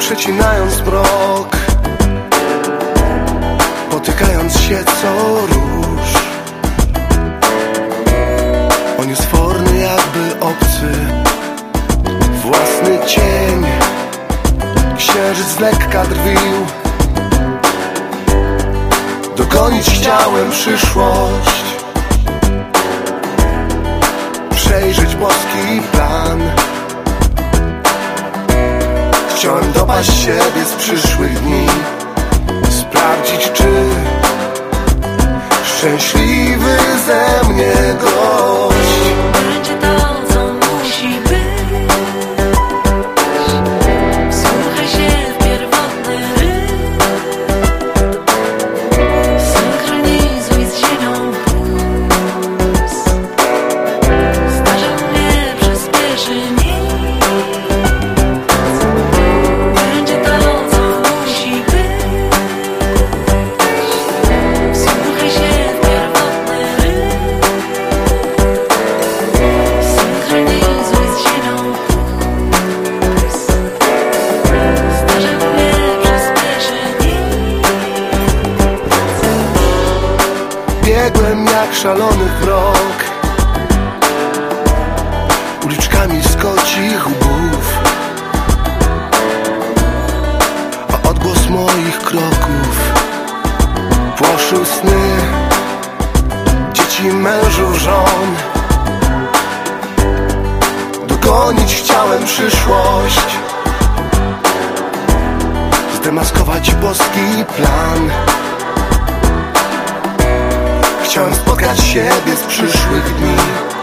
przecinając mrok, potykając się co róż. On jest forny jakby obcy, własny cień. Księżyc z lekka drwił. Dogonić chciałem przyszłość, przejrzeć boski plan. Chciałem dopaść siebie z przyszłych dni, sprawdzić, czy szczęśliwy ze mnie gość. Będzie to, co musi być. Wsłuchaj się w pierwotny rytm. Synchronizuj z ziemią puls. Zdarza mnie przyspieszy nic. Będzie to, co musi być. Wsłuchaj się w pierwotny rytm. Synchronizuj z ziemią puls. Zdarza mnie przyspieszy nic. Biegłem jak szalony krok uliczkami z kocich łbów, a odgłos moich kroków płoszył sny dzieci, mężów, żon. Dogonić chciałem przyszłość, zdemaskować boski plan. Chciałem spotkać siebie z przyszłych dni,